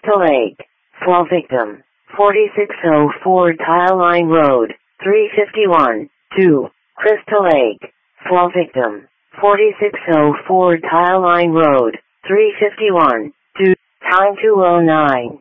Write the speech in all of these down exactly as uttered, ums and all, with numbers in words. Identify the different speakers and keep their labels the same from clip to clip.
Speaker 1: Crystal Lake. Fall victim. forty-six oh four Tile Line Road, three fifty-one, two. Crystal Lake. Fall victim. forty-six oh four Tile Line Road, three fifty-one, two. Time two oh nine.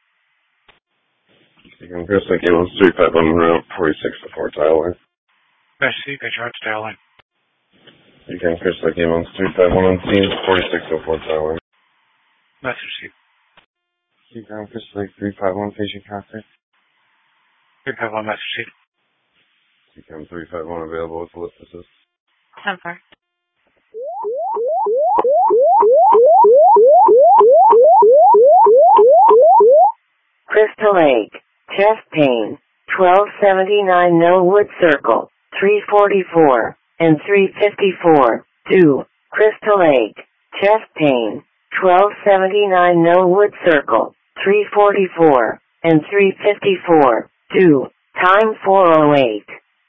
Speaker 2: Seacom Crystal Lake, ambulance three five one route, forty-six oh four Tile Line.
Speaker 3: Best seat, got your Tile Line.
Speaker 2: Seacom Crystal Lake, ambulance three five one on scene, forty-six oh four Tile Line.
Speaker 3: Message seat.
Speaker 2: Seacom Crystal Lake, three five one patient contact.
Speaker 3: three five one message seat.
Speaker 2: Seacom three five one available with lift assist.
Speaker 4: I'm sorry.
Speaker 1: Crystal Lake. Chest pain. twelve seventy-nine Millwood Circle, three forty-four, and three fifty-four, two. Crystal Lake. Chest pain. twelve seventy-nine Millwood Circle, three forty-four, and three fifty-four, two. Time four oh eight.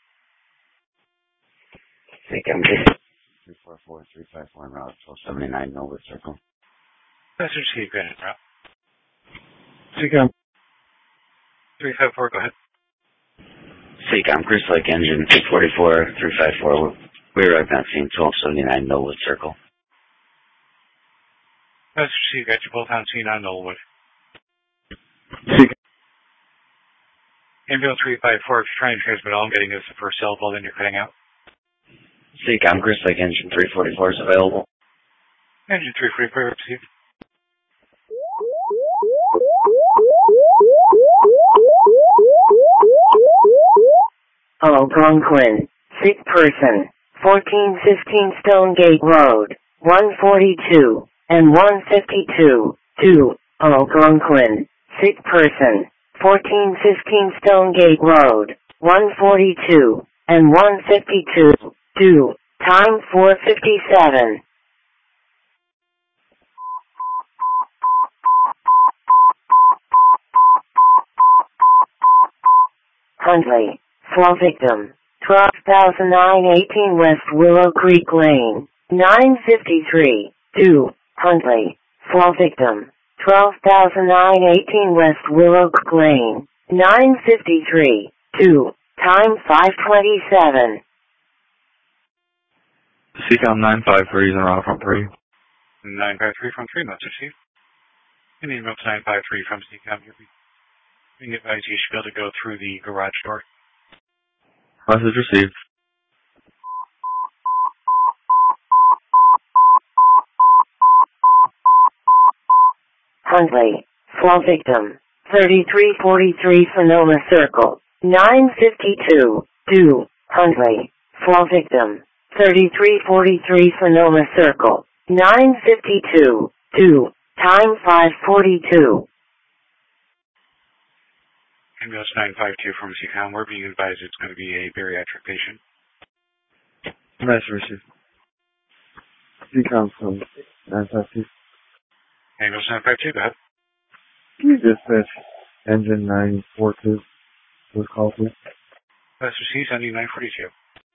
Speaker 5: Seacom three four four, three five four route, twelve seventy-nine Millwood Circle.
Speaker 3: Message seat, granted, route.
Speaker 2: Seacom.
Speaker 3: three five four, go ahead.
Speaker 5: Seacom Crystal Lake engine two forty-four, three five four. We arrived on scene twelve seventy-nine Millwood Circle.
Speaker 3: Message seat, got you both on scene on Millwood.
Speaker 2: Seacom.
Speaker 3: Ambulance three five four, if you're trying to transmit all I'm getting is the first syllable, then you're cutting out.
Speaker 5: Seacom Crystal Lake engine three forty-four is available.
Speaker 3: Engine three forty-four, received.
Speaker 1: Algonquin. Sick person. fourteen fifteen Stonegate Road, one forty-two, and one fifty-two, two. Algonquin. Sick person. fourteen fifteen Stonegate Road, one forty-two, and one fifty-two, two. Time four fifty-seven. Huntley. Fall victim. twelve thousand nine hundred eighteen West Willow Creek Lane, nine fifty-three, two. Huntley. Fall victim. twelve thousand nine hundred eighteen West Willow Creek Lane, nine fifty-three, two. Time five twenty-seven.
Speaker 6: Seacom nine five three is en route from three.
Speaker 3: nine five three from three, message seat. And email to nine five three from Seacom. You'll be being advised you should be able to go through the garage door.
Speaker 6: Message received.
Speaker 1: Huntley. Fall victim. thirty-three forty-three Sonoma Circle, nine fifty-two, two. Huntley. Fall victim. thirty-three forty-three Sonoma Circle, nine fifty-two, two. Time five forty-two.
Speaker 3: Ambulance nine five two from Seacom. We're being advised it's going to be a bariatric patient.
Speaker 6: Message received.
Speaker 2: Seacom from nine five two.
Speaker 3: Ambulance nine five two, go ahead.
Speaker 2: Can you dispatch engine nine four two with call, please?
Speaker 3: Message C, sending nine forty-two.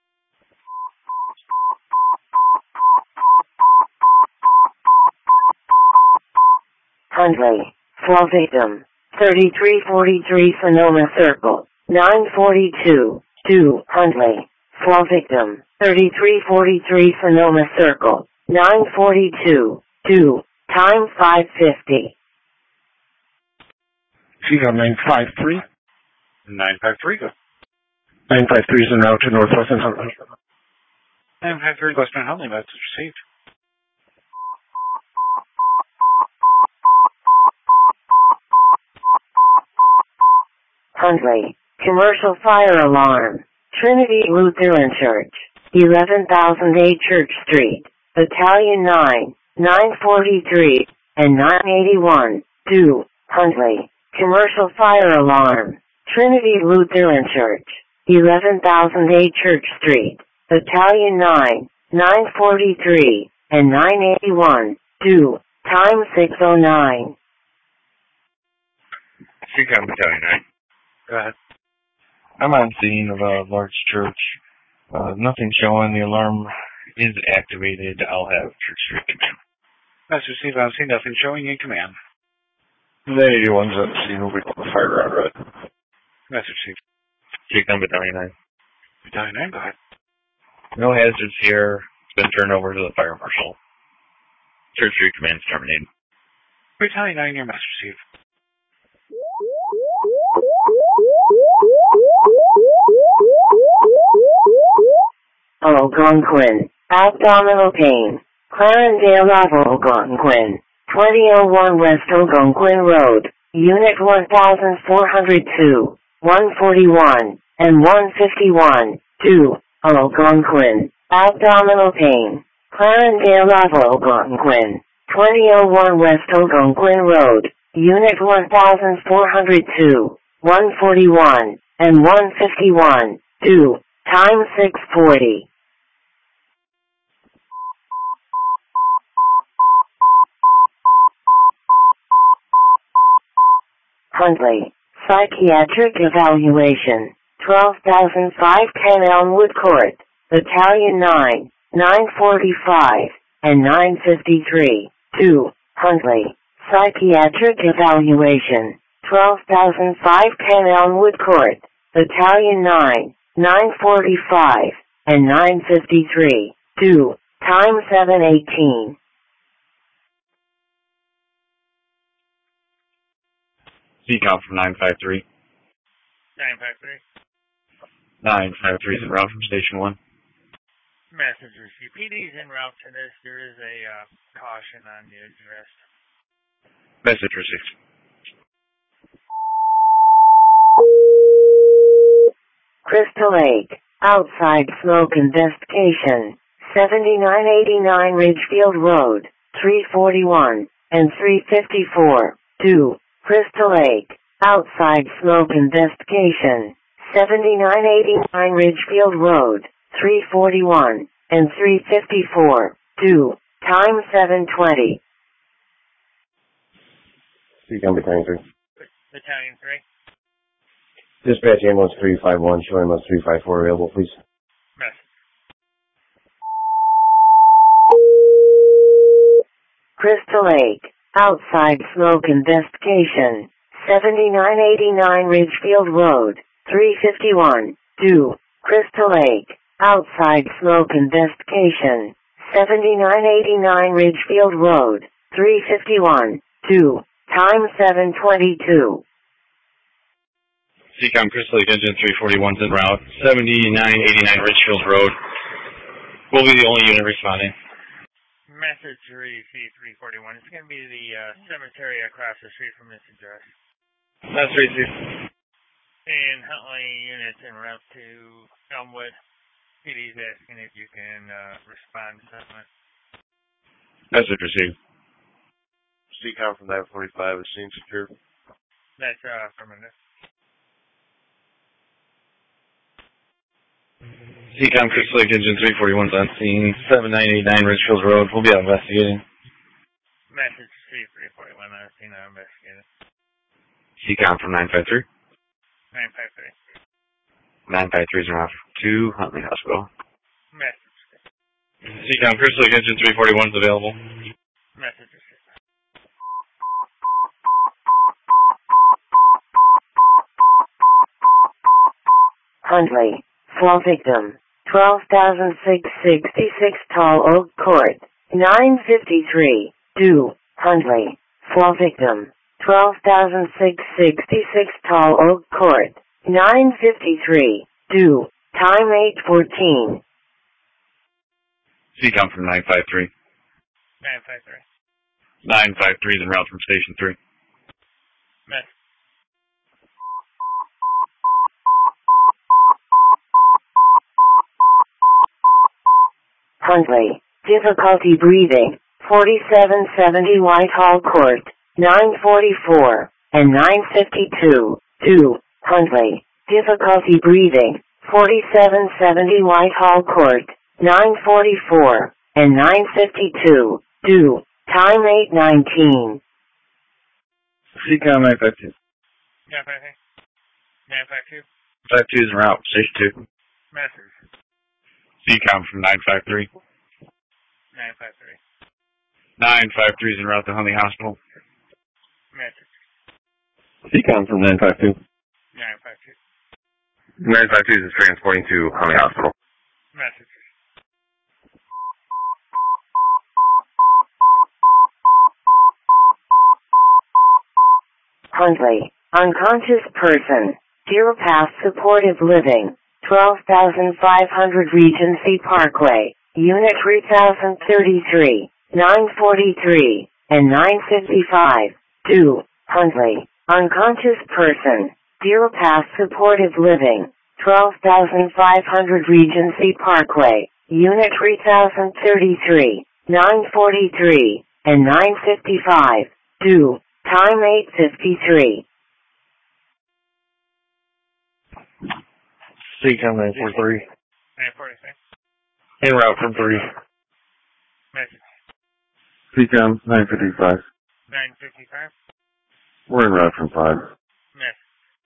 Speaker 1: Huntley. Fall victim. thirty-three forty-three Sonoma Circle, nine forty-two, two. Huntley. Fall victim. thirty-three forty-three Sonoma Circle, nine forty-two, two. Time five fifty.
Speaker 2: Seacom nine five three.
Speaker 3: nine five three, go.
Speaker 2: nine five three is en route to Northwestern Huntley.
Speaker 3: nine five three, Western Huntley, message received.
Speaker 1: Huntley. Commercial fire alarm. Trinity Lutheran Church, eleven thousand eight Church Street, Battalion nine, nine forty-three, and nine eighty-one, two. Huntley. Commercial fire alarm. Trinity Lutheran Church, eleven thousand eight Church Street, Battalion nine, nine forty-three, and nine eighty-one, two. Time six oh nine.
Speaker 6: Seacom Battalion nine.
Speaker 3: Go ahead.
Speaker 6: I'm on scene of a large church. Uh, nothing showing. The alarm is activated. I'll have Church Street command.
Speaker 3: Message received on scene, nothing showing in command.
Speaker 6: nine eighty-one's at the scene. We'll be on the fire route, right?
Speaker 3: Message received.
Speaker 6: Seacom Battalion nine.
Speaker 3: Battalion nine, go ahead.
Speaker 6: No hazards here. It's been turned over to the fire marshal. Church Street Command's terminated.
Speaker 3: Battalion nine, your message received.
Speaker 1: Algonquin. Abdominal pain. Clarendale Algonquin. twenty oh one West Algonquin Road. Unit one thousand four hundred two, one forty-one, and one fifty-one, two, Algonquin. Abdominal pain. Clarendale Algonquin. twenty oh one West Algonquin Road. Unit one thousand four hundred two, one forty-one, and one fifty-one, two, time six forty. Huntley. Psychiatric evaluation. twelve thousand five ten Elmwood Court. Battalion nine, nine forty-five, and nine fifty-three, two, Huntley. Psychiatric evaluation. twelve thousand five ten Elmwood Court. Battalion nine, nine forty-five, and nine fifty-three, two, time seven eighteen.
Speaker 6: Seacom from nine five three.
Speaker 4: nine five three.
Speaker 6: nine five three is en route from Station one.
Speaker 4: Message received. P D's en route to this. There is a uh, caution on the address.
Speaker 6: Message received.
Speaker 1: Crystal Lake. Outside smoke investigation. seventy-nine eighty-nine Ridgefield Road. three forty-one and three fifty-four, two. Crystal Lake. Outside smoke investigation. seventy-nine eighty-nine Ridgefield Road. three forty-one and three fifty-four, two. Time seven twenty.
Speaker 2: Seacom Battalion three.
Speaker 4: Battalion three.
Speaker 2: Dispatch ambulance three five one, show ambulance three five four available, please.
Speaker 4: Message.
Speaker 1: Crystal Lake. Outside smoke investigation. seventy-nine eighty-nine Ridgefield Road. three fifty-one, two. Crystal Lake. Outside smoke investigation. seventy-nine eighty-nine Ridgefield Road. three fifty-one, two. Time seven twenty-two.
Speaker 6: Seacom Crystal Lake Engine three forty-one's en route. seventy-nine eighty-nine Ridgefield Road. We'll be the only unit responding.
Speaker 4: Message received three forty-one. It's going to be the uh, cemetery across the street from this address.
Speaker 6: That's received.
Speaker 4: And Huntley units en route to Elmwood. P D's asking if you can uh, respond to something.
Speaker 6: Message received.
Speaker 7: Seacom from nine forty-five is scene secure.
Speaker 4: That's uh, affirmative.
Speaker 6: Seacom Crystal Lake Engine three forty-one's on scene. seventy-nine eighty-nine Ridgefield Road. We'll be out investigating.
Speaker 4: Message received three forty-one. I've seen I'm investigating.
Speaker 6: Seacom from nine five three.
Speaker 4: nine five three.
Speaker 6: nine five three is en route to Huntley Hospital.
Speaker 4: Message.
Speaker 6: Seacom Crystal Lake Engine three forty-one's available.
Speaker 4: Message received.
Speaker 1: Huntley. Fall victim. twelve thousand six hundred sixty-six Tall Oak Court. nine fifty-three, two. Huntley. Fall victim. twelve thousand six hundred sixty-six Tall Oak Court. nine fifty-three, two. Time eight fourteen.
Speaker 6: Seacom from nine five three.
Speaker 4: nine five three.
Speaker 6: nine five three is en route from Station three.
Speaker 4: Message.
Speaker 1: Huntley. Difficulty breathing. forty-seven seventy Whitehall Court. nine forty-four and nine fifty-two, two. Huntley. Difficulty breathing. forty-seven seventy Whitehall Court. nine forty-four and nine fifty-two, two. Time eight nineteen.
Speaker 6: Seacom nine five two.
Speaker 4: nine five two. nine five two.
Speaker 6: five two is en route, Station two.
Speaker 4: Message.
Speaker 6: Seacom from nine five three.
Speaker 4: nine five three.
Speaker 6: nine five three is en route to Huntley Hospital.
Speaker 4: Message.
Speaker 2: C COM from nine five two.
Speaker 4: nine five two.
Speaker 7: nine five two is transporting to Huntley Hospital.
Speaker 4: Message.
Speaker 1: Huntley, unconscious person, Deer Path Supportive Living, twelve thousand five hundred Regency Parkway, Unit three thousand thirty-three, nine forty-three, and nine fifty-five, two, Huntley, unconscious person, Deer Path Supportive Living, twelve thousand five hundred Regency Parkway, Unit three thousand thirty-three, nine forty-three, and nine fifty-five, two, time eight fifty-three.
Speaker 2: C COM nine four three.
Speaker 4: nine forty-three.
Speaker 2: En route from three.
Speaker 4: Message.
Speaker 2: C COM nine fifty-five.
Speaker 4: nine fifty-five.
Speaker 2: We're en route from five.
Speaker 4: Message.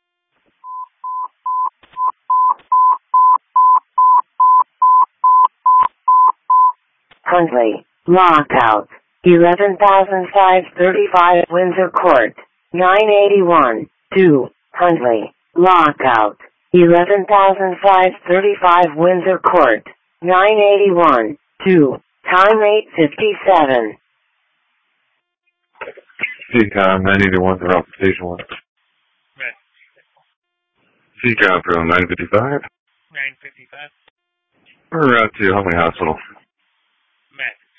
Speaker 1: Huntley, lockout, eleven thousand five hundred thirty-five Windsor Court, nine eighty-one, two, Huntley, lockout, eleven thousand five hundred thirty-five Windsor Court, nine eighty-one, two, time eight fifty-seven.
Speaker 2: C COM nine eighty-one, they're off station one.
Speaker 4: Message.
Speaker 2: C COM from nine fifty-five.
Speaker 4: nine fifty-five.
Speaker 2: We're en route to Huntley Hospital.
Speaker 4: Message.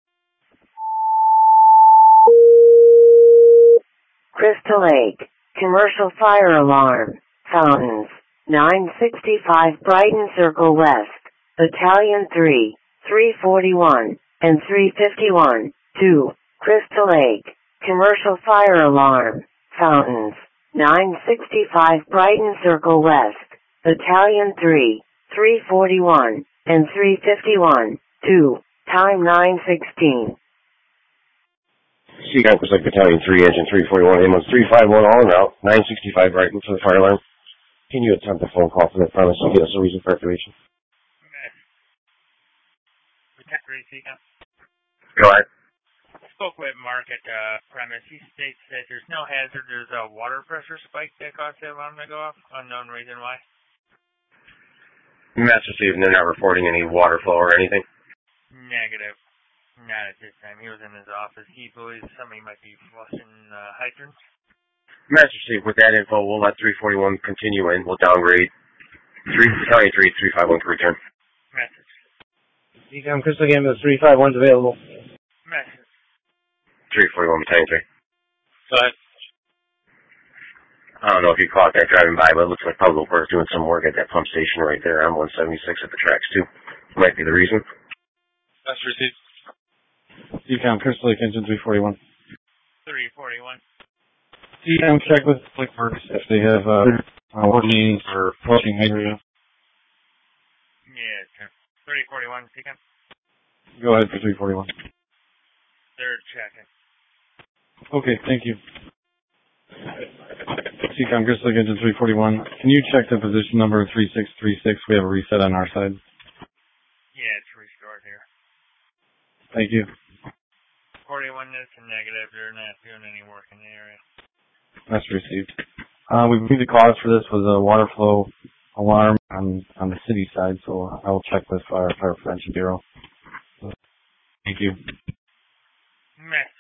Speaker 1: Crystal Lake, commercial fire alarm, fountains, nine sixty-five Brighton Circle West, Battalion three, three forty-one, and three fifty-one, two, Crystal Lake, commercial fire alarm, fountains, nine sixty-five Brighton Circle West, Battalion three, three forty-one, and three fifty-one, two, time nine sixteen.
Speaker 7: C COM Pacific Battalion three, Engine three forty-one, ambulance three five one, all en route, nine sixty-five Brighton for the fire alarm. Can you attempt a phone call for that premise to get us a reason for activation?
Speaker 4: Message. Protect three, C COM.
Speaker 7: Go ahead.
Speaker 4: Spoke with Mark at uh, premise. He states that there's no hazard. There's a water pressure spike that caused the alarm to go off. Unknown reason why.
Speaker 7: Mass received, and they're not reporting any water flow or anything.
Speaker 4: Negative. Not at this time. He was in his office. He believes somebody might be flushing uh, hydrants.
Speaker 7: Mass received, with that info, we'll let three forty-one continue in. We'll downgrade three Battalion three, three five one to return.
Speaker 4: Message.
Speaker 8: C COM Crystal Gambit three five one's available.
Speaker 4: Message.
Speaker 7: three forty-one Battalion three.
Speaker 6: Go ahead.
Speaker 7: I don't know if you caught that driving by, but it looks like public works doing some work at that pump station right there on one seventy-six at the tracks, too. Might be the reason.
Speaker 6: That's received.
Speaker 2: C COM Crystal Lake Engine three forty-one.
Speaker 4: three forty-one.
Speaker 2: C COM check with Public Works if they have uh, uh, working or flushing area.
Speaker 4: Yeah, sure. three forty-one, C COM.
Speaker 2: Go ahead for three forty-one.
Speaker 4: They're checking.
Speaker 2: Okay, thank you. C COM Crystal Lake Engine three forty-one. Can you check the position number three six three six? We have a reset on our side.
Speaker 4: Yeah, it's restored here.
Speaker 2: Thank you.
Speaker 4: forty-one is a negative. They're not doing any work in the area.
Speaker 2: That's received. Uh, we believe the cause for this was a water flow alarm on, on the city side, so I will check with our Fire Prevention Bureau. Thank you.
Speaker 4: Message.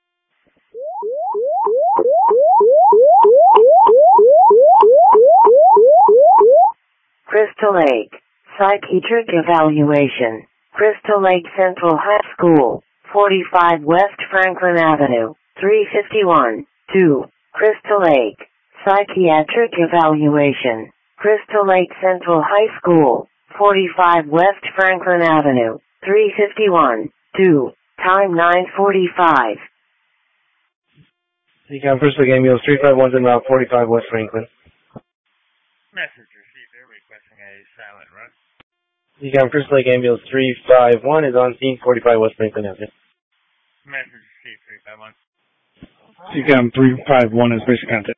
Speaker 1: Crystal Lake, psychiatric evaluation, Crystal Lake Central High School, forty-five West Franklin Avenue, three fifty-one, two, Crystal Lake, psychiatric evaluation, Crystal Lake Central High School, forty-five West Franklin Avenue, three fifty-one, two, time nine forty-five.
Speaker 8: C COM Crystal Lake Ambulance three five one's en route, forty-five West Franklin.
Speaker 4: Message received. They're requesting a silent run.
Speaker 8: C COM Crystal Lake Ambulance three five one is on scene, forty-five West Franklin Avenue.
Speaker 4: Message received. three five one.
Speaker 2: C COM three five one is basic contact.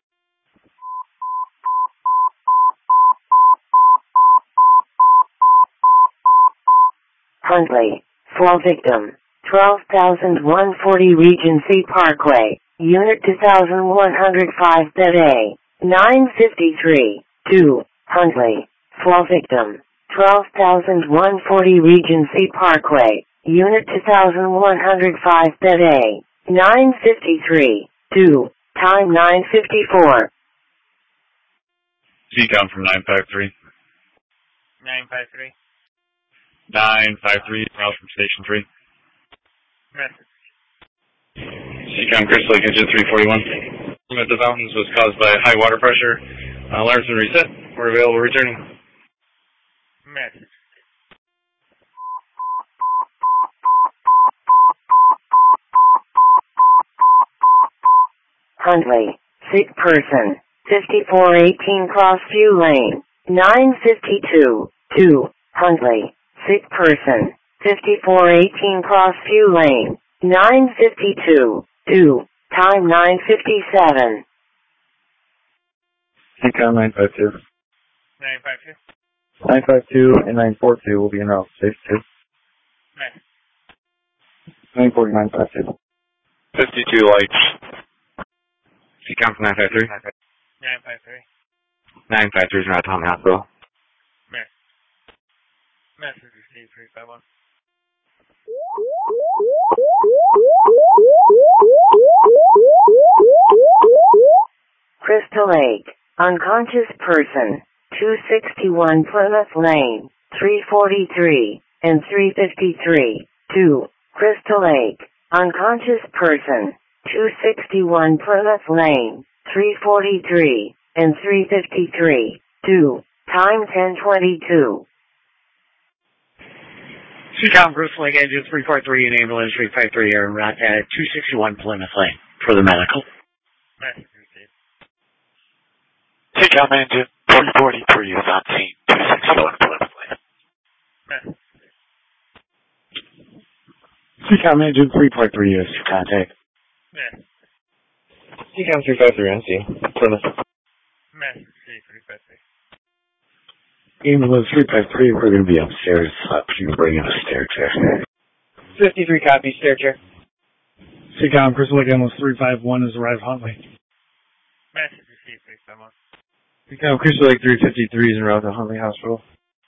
Speaker 1: Huntley, fall victim, twelve thousand one hundred forty Regency Parkway, Unit two thousand one hundred five bed A, nine fifty-three, two, Huntley. Fall victim, twelve thousand one hundred forty Regency Parkway, Unit two thousand one hundred five bed A, nine fifty-three, two, time nine fifty-four.
Speaker 6: C COM from nine five three.
Speaker 4: nine five three.
Speaker 6: nine five three, route from Station three.
Speaker 4: Message.
Speaker 6: C COM Crystal Lake Engine three forty-one. At the fountains was caused by high water pressure. Uh, alarms been reset. We're available returning.
Speaker 4: Message.
Speaker 1: Huntley, sick person, fifty-four eighteen Crossview Lane, nine fifty-two, two, Huntley, sick person, fifty-four eighteen Crossview Lane, nine fifty-two, two, time nine fifty-seven.
Speaker 2: C COM nine five two.
Speaker 4: nine five two.
Speaker 2: nine five two and nine four two will be in route. Safe two.
Speaker 4: Message.
Speaker 2: nine four nine five two.
Speaker 6: fifty-two lights. C COM from nine five three.
Speaker 4: nine five three.
Speaker 6: nine five three is route to Huntley Hospital.
Speaker 4: Message. Message received three five one.
Speaker 1: Crystal Lake, unconscious person, two sixty-one Plymouth Lane, three forty-three, and three fifty-three, two, Crystal Lake, unconscious person, two sixty-one Plymouth Lane, three forty-three, and three fifty-three, two, time ten twenty-two.
Speaker 9: C COM Crystal Lake Engine three four three and ambulance three five three are en route at two sixty-one Plymouth Lane for the medical.
Speaker 4: Message received.
Speaker 10: C COM Engine three forty-three is on scene, two sixty-one Plymouth Lane.
Speaker 4: Message.
Speaker 2: C COM Engine three five three is contact.
Speaker 4: Message.
Speaker 8: C COM three five three on scene, Plymouth.
Speaker 4: Message received three five three.
Speaker 7: Ambulance three five three, we're going to be upstairs. Uh, you can bring in a stair chair.
Speaker 8: fifty-three copy, stair chair.
Speaker 11: C COM Crystal Lake Ambulance three five one has arrived Huntley.
Speaker 4: Message received three five one.
Speaker 2: C COM Crystal Lake three fifty-three is en route to Huntley Hospital.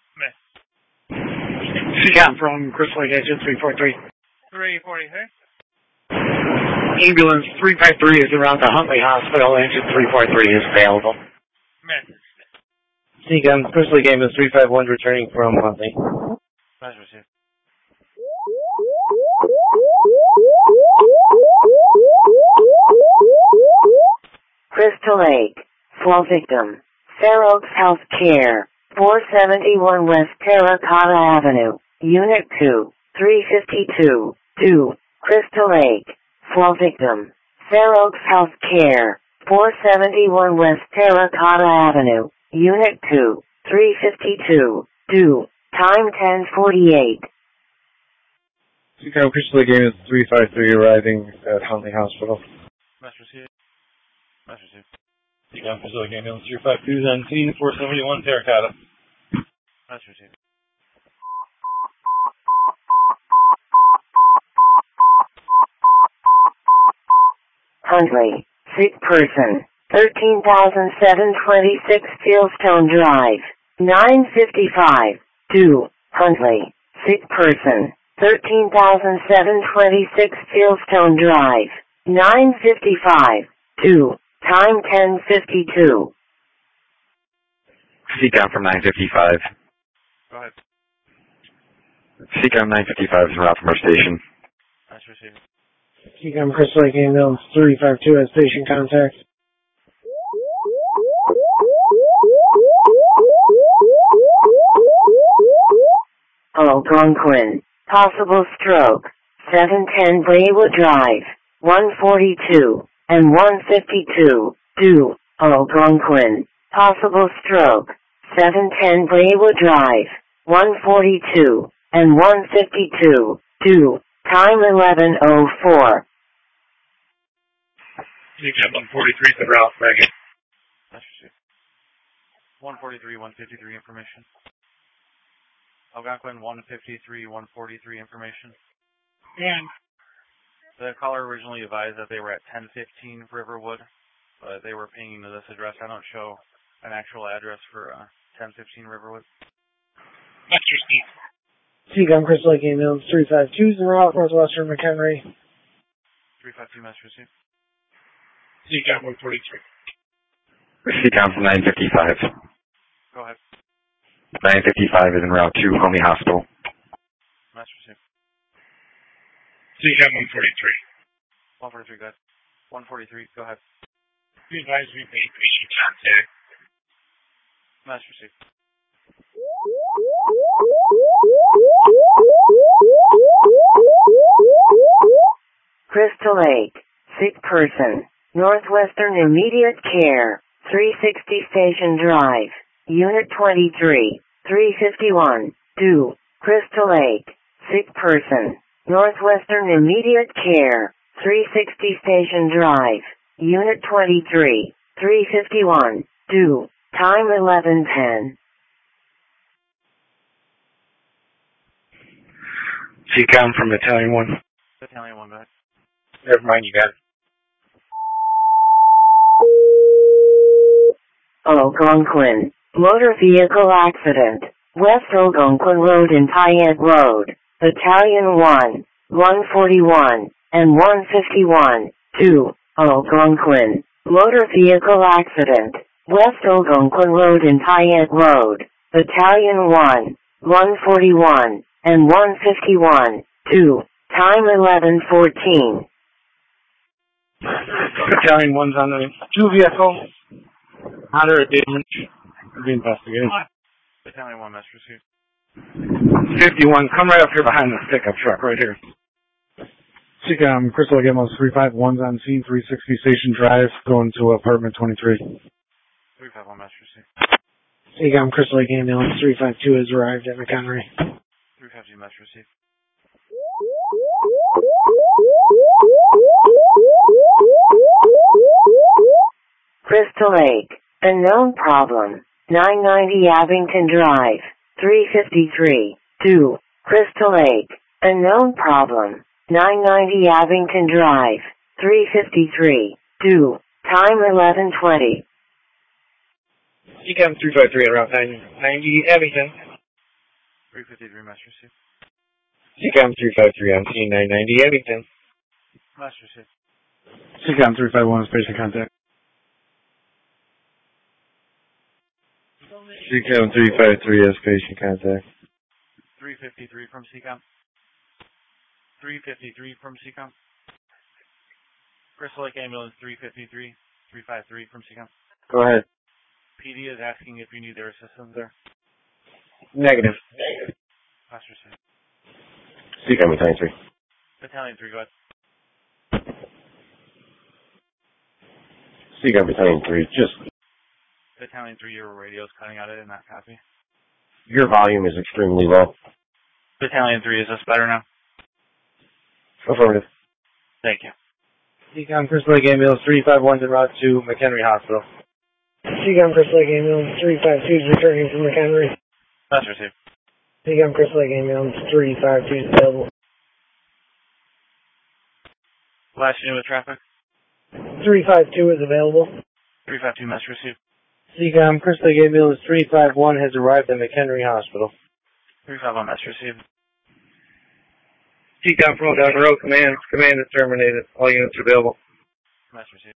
Speaker 4: Message.
Speaker 9: C COM from Crystal Lake Engine three four three.
Speaker 4: three forty-three.
Speaker 9: Ambulance three five three is en route to Huntley Hospital. Engine three four three is available.
Speaker 4: Message.
Speaker 8: C COM Crystal Lake Ambulance three five one returning from Huntley.
Speaker 4: Message received.
Speaker 1: Crystal Lake, fall victim, Fair Oaks Health Care, four seventy-one West Terracotta Avenue, Unit two, three fifty-two, two, Crystal Lake, fall victim, Fair Oaks Health Care, four seventy-one West Terracotta Avenue, Unit two, three fifty-two, two, time ten forty-eight.
Speaker 2: C COM Crystal Lake Ambulance three five three arriving at Huntley Hospital.
Speaker 3: Message received. Message received.
Speaker 6: C COM Crystal Lake Ambulance three five two is on scene, four seventy-one Terracotta.
Speaker 3: Message received.
Speaker 1: Huntley, sick person, thirteen thousand seven hundred twenty-six Fieldstone Drive, nine fifty-five, two, Huntley, sick person, thirteen thousand seven hundred twenty-six Fieldstone Drive, nine fifty-five, two, time ten fifty-two.
Speaker 6: C COM from nine fifty-five.
Speaker 3: Go ahead.
Speaker 6: C COM nine fifty-five is en route from our station.
Speaker 3: Message received.
Speaker 8: C COM Crystal Lake Ambulance three five two has station contact.
Speaker 1: Algonquin, possible stroke, seven ten Braywood Drive, one forty-two, and one fifty-two, two, Algonquin, possible stroke, seven ten Braywood Drive, one forty-two, and one fifty-two, two, time eleven oh four.
Speaker 6: C COM one forty-three is en route, Megan.
Speaker 3: Message received. one forty-three, one fifty-three information. Algonquin, one fifty-three, one forty-three information.
Speaker 9: Dan.
Speaker 3: The caller originally advised that they were at ten fifteen Riverwood, but they were pinging to this address. I don't show an actual address for uh, ten fifteen Riverwood.
Speaker 10: Master Steve.
Speaker 11: Seacom Crystal Lake ambulance three five two is en route Northwestern McHenry.
Speaker 3: three five two, Master Steve.
Speaker 10: Seacom one forty-three.
Speaker 12: Seacom from nine fifty-five.
Speaker 3: Go ahead.
Speaker 12: nine fifty-five is en route to Homey Hospital.
Speaker 3: Master Steve.
Speaker 10: Seacom one forty-three.
Speaker 3: one forty-three, go ahead. one forty-three, go ahead.
Speaker 10: Be advised we made patient contact.
Speaker 3: Master Steve.
Speaker 1: Crystal Lake, sick person, Northwestern Immediate Care, three sixty Station Drive, Unit twenty-three, three fifty-one, two, Crystal Lake, sick person, Northwestern Immediate Care, three sixty Station Drive, Unit twenty-three, three fifty-one, two, time eleven ten.
Speaker 8: Seacom from Battalion one.
Speaker 3: Battalion one, go ahead.
Speaker 8: Never mind, you got it.
Speaker 1: Algonquin, motor vehicle accident, West Algonquin Road and Payette Road, Battalion one, one forty-one, and one fifty-one, two, Algonquin, motor vehicle accident, West Algonquin Road and Payette Road, Battalion one, one forty-one, and one fifty-one, two, time eleven fourteen.
Speaker 11: Battalion one's on the two vehicle. Moderate damage. We'll be investigating.
Speaker 3: Battalion one, Master Steve.
Speaker 11: fifty-one, come right up here behind this pickup truck right here. Seacom Crystal Lake ambulance three five one's on scene, three sixty Station Drive, going to apartment twenty-three.
Speaker 3: three five one, Master Steve.
Speaker 11: Seacom Crystal Lake ambulance three five two has arrived at McHenry.
Speaker 3: three five two, Master Steve.
Speaker 1: Crystal Lake, unknown problem, nine ninety Abington Drive, three fifty-three, two, Crystal Lake, unknown problem, nine ninety Abington Drive, three fifty-three, two, time eleven twenty.
Speaker 8: Seacom three five three at Route nine ninety Abington.
Speaker 3: three fifty-three, Master Steve.
Speaker 8: Seacom three five three on scene nine ninety Abington.
Speaker 3: Master Steve.
Speaker 11: Seacom three five one is patient contact.
Speaker 8: Seacom three five three has patient contact.
Speaker 3: three fifty-three from Seacom. three fifty-three from Seacom. Crystal Lake ambulance three fifty-three, three five three from Seacom.
Speaker 8: Go ahead.
Speaker 3: P D is asking if you need their assistance there.
Speaker 8: Negative.
Speaker 3: Master Steve.
Speaker 7: Seacom Battalion three.
Speaker 3: Battalion three, go ahead.
Speaker 7: Seacom Battalion three, just
Speaker 3: Battalion three, your radio's cutting out. I did not copy.
Speaker 7: your volume is extremely low.
Speaker 3: Battalion three, is this better now?
Speaker 7: Affirmative.
Speaker 3: Thank you.
Speaker 8: Seacom Crystal Lake ambulance three five one en route to McHenry Hospital.
Speaker 11: Seacom Crystal Lake ambulance three five two is returning from McHenry.
Speaker 3: Master Steve.
Speaker 11: Seacom Crystal Lake ambulance three five two is available.
Speaker 3: Last unit with traffic.
Speaker 11: three five two is available.
Speaker 3: three five two, Master Steve.
Speaker 8: Seacom Crystal Lake ambulance three five one has arrived at McHenry Hospital.
Speaker 3: three five one, Master Steve.
Speaker 8: Seacom from Down Road Command. Command is terminated. All units are available.
Speaker 3: Master Steve.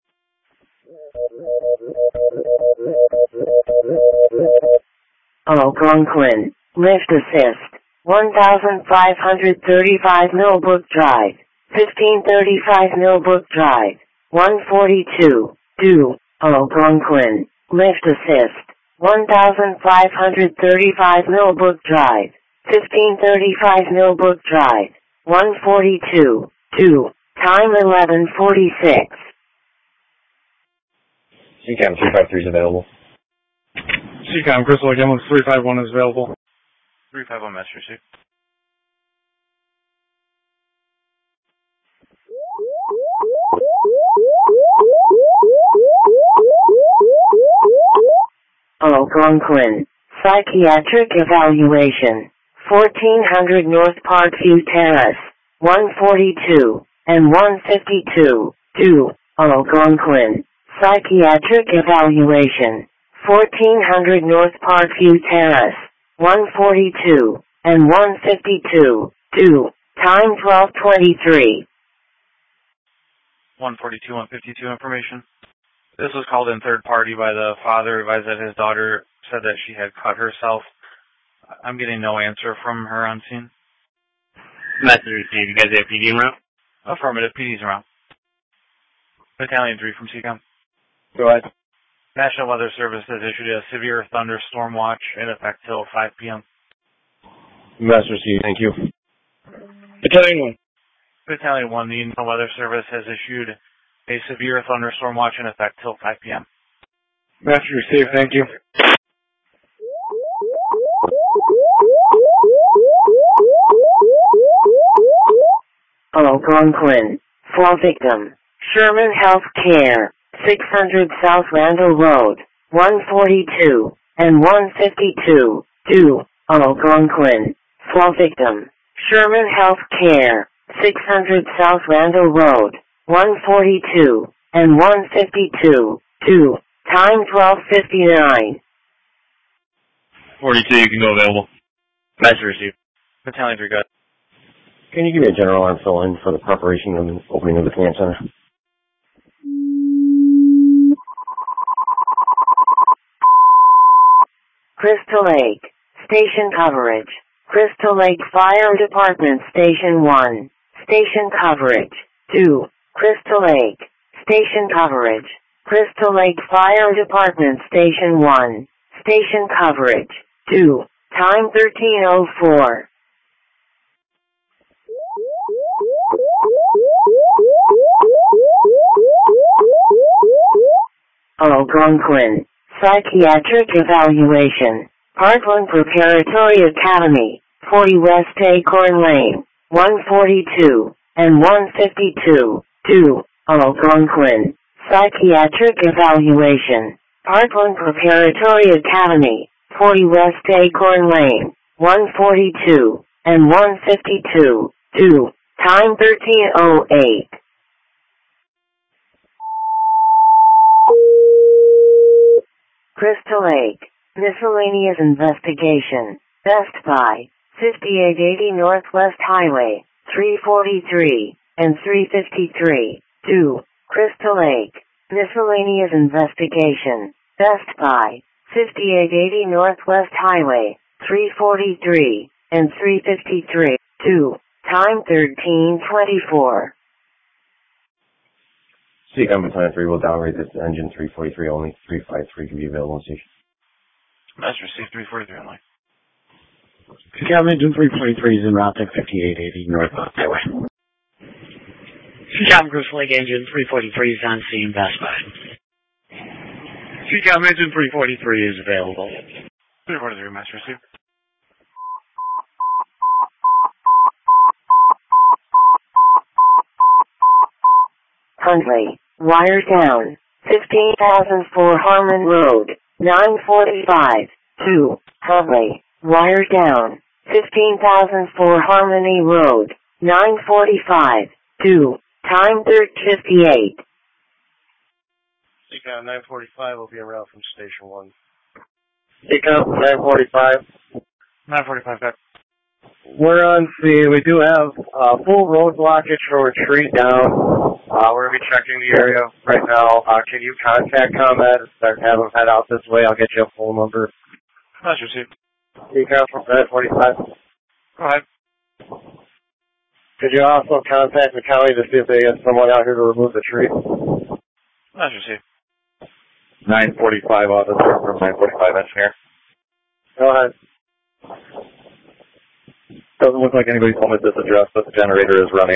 Speaker 1: Algonquin, lift assist, one thousand five hundred thirty-five Millbrook Drive, fifteen thirty-five Millbrook Drive, one forty-two, two, Algonquin, lift assist, one thousand five hundred thirty-five Millbrook Drive, fifteen thirty-five Millbrook Drive, one forty-two, two, time eleven forty-six.
Speaker 7: Seacom three five three is available.
Speaker 11: Seacom Crystal Lake ambulance three five one is available.
Speaker 3: three five one, Master Steve.
Speaker 1: Algonquin, psychiatric evaluation, fourteen hundred North Parkview Terrace, one forty-two, and one fifty-two. two. Algonquin. Psychiatric evaluation. fourteen hundred North Parkview Terrace. one forty-two, and one fifty-two. two. Time twelve twenty-three.
Speaker 13: one forty-two, one fifty-two information. This was called in third party by the father, advised that his daughter said that she had cut herself. I'm getting no answer from her on scene.
Speaker 9: Message received. You guys have P D en route?
Speaker 13: Affirmative, P D's around. Battalion three from C COM.
Speaker 7: Go ahead.
Speaker 13: National Weather Service has issued a severe thunderstorm watch in effect till five p.m.
Speaker 7: Message received. Thank you.
Speaker 9: Battalion one.
Speaker 13: Battalion one, the National Weather Service has issued a severe thunderstorm watch in effect till five p.m.
Speaker 11: Message received. Thank you.
Speaker 1: Algonquin. Fall victim. Sherman Health Care. six hundred South Randall Road. one forty-two, and one fifty-two. two. Algonquin. Fall victim. Sherman Health Care. six hundred South Randall Road. one forty-two, and one fifty-two. two. Time twelve fifty-nine.
Speaker 6: forty-two, you can go available.
Speaker 9: Message received.
Speaker 13: Battalion three, good.
Speaker 7: Can you give me a general alarm fill-in for the preparation of the opening of the command center?
Speaker 1: Crystal Lake. Station coverage. Crystal Lake Fire Department Station one. Station coverage. two. Crystal Lake. Station coverage. Crystal Lake Fire Department Station one. Station coverage. two. Time thirteen oh four. Algonquin. Psychiatric evaluation. Parkland Preparatory Academy. forty West Acorn Lane. one forty-two, and one fifty-two. two. Algonquin. Psychiatric evaluation. Parkland Preparatory Academy. forty West Acorn Lane. one forty-two, and one fifty-two. two. Time thirteen oh eight. Crystal Lake. Miscellaneous investigation. Best Buy. fifty-eight eighty Northwest Highway. three forty-three, and three fifty-three. two. Crystal Lake. Miscellaneous investigation. Best Buy. fifty-eight eighty Northwest Highway. three forty-three, and three fifty-three. two. Time thirteen twenty-four.
Speaker 7: C COM Battalion three will downgrade this to engine three forty-three only. three fifty-three can be available on station.
Speaker 13: Message received, three forty-three only.
Speaker 9: C COM Engine three forty-three is en route to fifty-eight eighty Northwest Highway. C COM Crystal Lake Engine three forty-three is on scene, Best Buy. C COM Engine three forty-three is available.
Speaker 13: three forty-three, message received.
Speaker 1: Huntley. Wire down. fifteen thousand four Harmon Road. nine forty-five. two. Huntley. Wire down. fifteen thousand four Harmony Road. nine forty-five. two. Time thirteen fifty-eight.
Speaker 14: C COM nine forty-five will be en route from Station one.
Speaker 8: C COM nine forty-five.
Speaker 13: nine forty-five, good.
Speaker 8: We're on scene. We do have uh, full road blockage for retreat down. Uh, we're going to be checking the area right now. Uh, can you contact ComEd and have them head out this way? I'll get you a phone number.
Speaker 13: Message received.
Speaker 8: C COM from nine forty-five.
Speaker 13: Go ahead.
Speaker 8: Could you also contact the county to see if they get someone out here to remove the tree?
Speaker 13: Message received.
Speaker 12: nine forty-five officer from nine forty-five engineer.
Speaker 8: Go ahead.
Speaker 12: Doesn't look like anybody's home at this address, but the generator is running.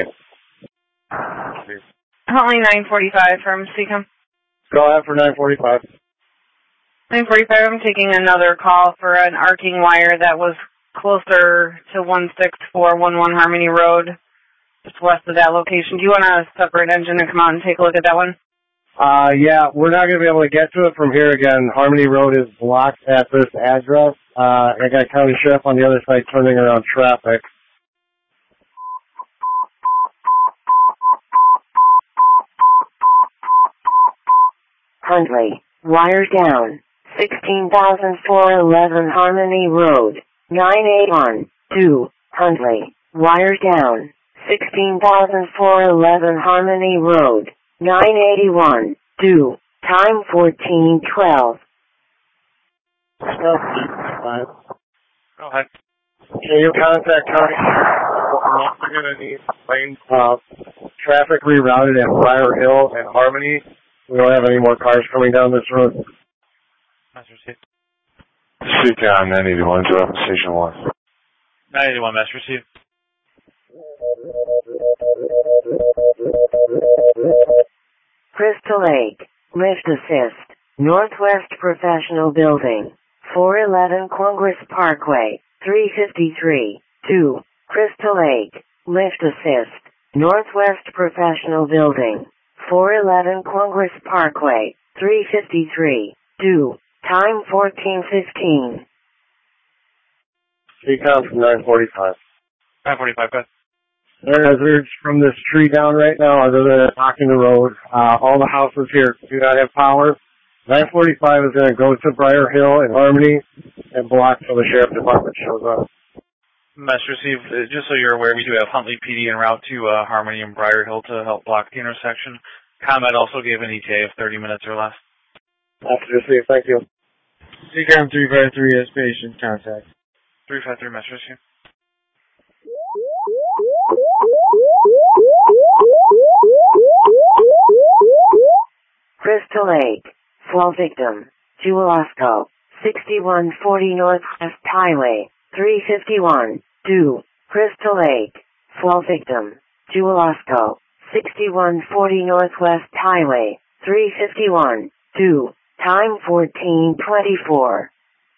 Speaker 15: Huntley nine forty-five from C COM.
Speaker 8: Go ahead for nine forty-five.
Speaker 15: nine forty-five, I'm taking another call for an arcing wire that was closer to one six four one one Harmony Road, just west of that location. Do you want a separate engine to come out and take a look at that one?
Speaker 8: Uh, yeah, we're not going to be able to get to it from here again. Harmony Road is blocked at this address. Uh, I got County Sheriff on the other side turning around traffic.
Speaker 1: Huntley, wire down, sixteen thousand four hundred eleven Harmony Road, nine eight one two, Huntley, wire down, sixteen thousand four hundred eleven Harmony Road, nine eighty-one two, time fourteen twelve.
Speaker 8: Go ahead. Can you contact County? We're going to need lane uh, traffic rerouted at Briar Hill and Harmony. We don't have any more cars coming down this road.
Speaker 13: Master received.
Speaker 12: Seacom nine eighty-one, drop station one.
Speaker 13: nine eighty-one, master received.
Speaker 1: Crystal Lake, lift assist, Northwest Professional Building, four eleven Congress Parkway, three fifty-three, two, Crystal Lake, lift assist, Northwest Professional Building, four eleven Congress Parkway, three fifty-three, two, time fourteen fifteen.
Speaker 8: Seacom from nine forty-five.
Speaker 13: nine forty-five, go ahead.
Speaker 8: There are hazards from this tree down right now other than blocking the road. Uh, all the houses here do not have power. nine forty-five is going to go to Briar Hill and Harmony and block till the sheriff department shows up.
Speaker 13: Master received. Uh, just so you're aware, we do have Huntley P D en route to uh, Harmony and Briar Hill to help block the intersection. ComEd also gave an E T A of thirty minutes or less.
Speaker 8: Master received, thank you.
Speaker 11: Seacom three five three has patient contact.
Speaker 13: three five three, Master received.
Speaker 1: Crystal Lake, fall victim, Jewel-Osco, sixty-one forty Northwest Highway, three fifty-one, two, Crystal Lake, fall victim, Jewel-Osco, sixty-one forty Northwest Highway, three fifty-one, two, time fourteen twenty-four.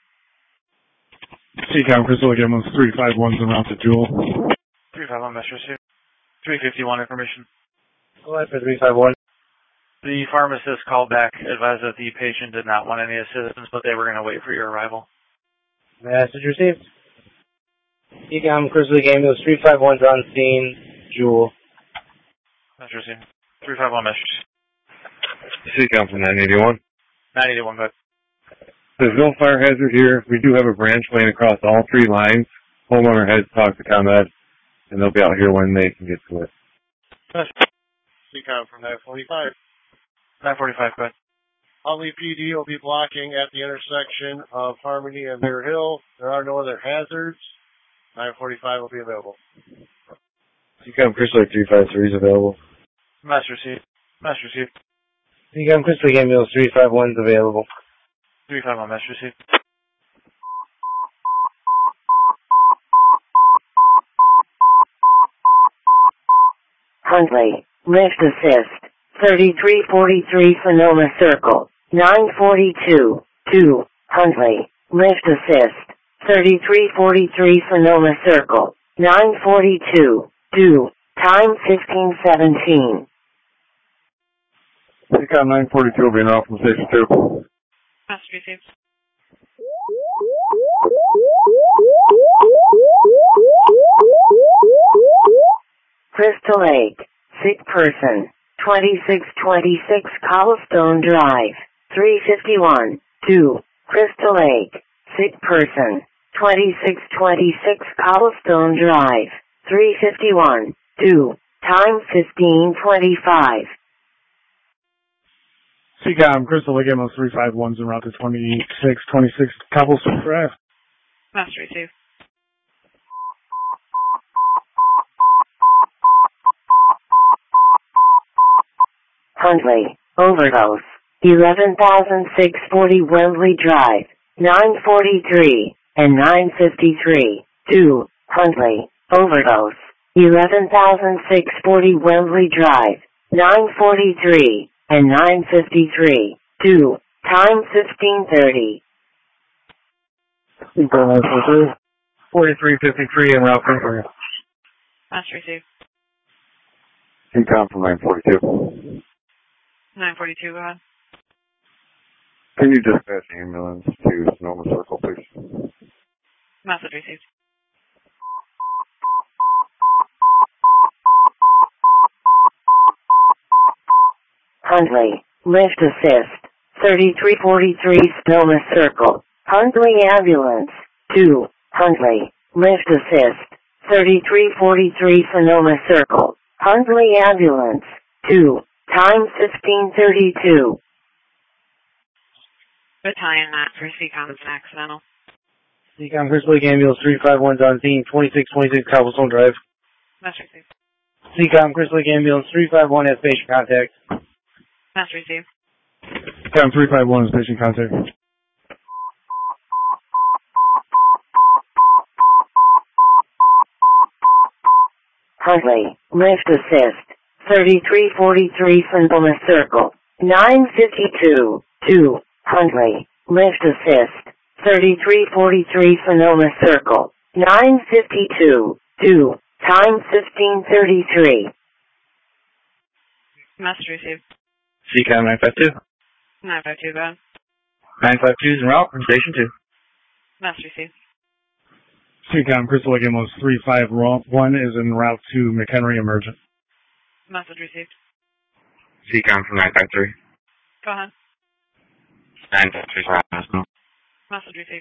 Speaker 11: Seacom Crystal Lake ambulance three five one's en route to Jewel.
Speaker 13: three five one, Master received. three fifty-one information.
Speaker 8: Go ahead for three five one.
Speaker 13: The pharmacist called back, advised that the patient did not want any assistance, but they were going to wait for your arrival.
Speaker 16: Message received. Seacom Crystal Lake ambulance three five one's on scene, Jewel.
Speaker 13: Master received. three five one, message.
Speaker 12: Seacom from nine eighty-one.
Speaker 13: nine eighty-one, go ahead.
Speaker 12: There's no fire hazard here. We do have a branch laying across all three lines. Homeowner has talked to ComEd, and they'll be out here when they can get to it.
Speaker 14: Seacom from nine forty-five.
Speaker 13: nine forty-five, go ahead.
Speaker 14: Huntley P D will be blocking at the intersection of Harmony and Bear Hill. There are no other hazards. nine forty-five will be available.
Speaker 12: Seacom Crystal Lake three five three is available.
Speaker 13: Master received. Master received.
Speaker 16: Seacom Crystal Lake ambulance three five one's available.
Speaker 13: three five one, Master received.
Speaker 1: Huntley, lift assist, thirty-three forty-three Sonoma Circle, nine forty-two, two, Huntley, lift assist, thirty-three forty-three Sonoma Circle, nine forty-two, two, time fifteen seventeen.
Speaker 12: Seacom nine forty-two will be in route from station two.
Speaker 15: Master received.
Speaker 1: Crystal Lake, sick person, twenty-six twenty-six Cobblestone Drive, three fifty-one, two, Crystal Lake, sick person, twenty-six twenty-six Cobblestone Drive, three fifty-one, two, time fifteen twenty-five.
Speaker 11: Seacom Crystal Lake ambulance three five one's en route to twenty-six twenty-six Cobblestone Drive.
Speaker 15: Master received.
Speaker 1: Huntley, overdose, eleven thousand six hundred forty Wembley Drive, nine forty-three, and nine fifty-three, two, Huntley, overdose, eleven thousand six hundred forty Wembley Drive, nine forty-three, and nine fifty-three, two, time fifteen thirty.
Speaker 8: forty-three fifty-three en route from
Speaker 15: Master received.
Speaker 12: Seacom from nine forty-two.
Speaker 15: nine forty-two, go ahead.
Speaker 12: Can you dispatch ambulance to Sonoma Circle, please?
Speaker 15: Message received.
Speaker 1: Huntley, lift assist, thirty-three forty-three Sonoma Circle. Huntley Ambulance. two. Huntley. Lift Assist. thirty-three forty-three Sonoma Circle. Huntley Ambulance. two. Time fifteen thirty-two.
Speaker 15: Battalion nine for C COM accidental.
Speaker 16: C COM Crystal Lake Ambulance three five one's on scene, twenty-six twenty-six Cobblestone Drive.
Speaker 15: Master receive.
Speaker 16: C COM Crystal Lake Ambulance three five one has patient contact.
Speaker 15: Master receive.
Speaker 11: C COM three five one is patient contact.
Speaker 1: Huntley. Lift Assist. thirty-three forty-three Sonoma Circle. nine fifty-two. two. Huntley. Lift Assist. thirty-three forty-three Sonoma Circle. nine fifty-two. two. Time fifteen thirty-three.
Speaker 15: Master receive.
Speaker 13: C COM nine five two.
Speaker 15: nine five two, go ahead.
Speaker 13: nine five two is en route from Station two.
Speaker 15: Master receive.
Speaker 11: C COM Crystal Lake Ambulance three five one is en route to McHenry Emergent.
Speaker 15: Message received.
Speaker 6: C COM from nine five three.
Speaker 15: Go ahead.
Speaker 6: nine five three is hospital.
Speaker 15: Message received.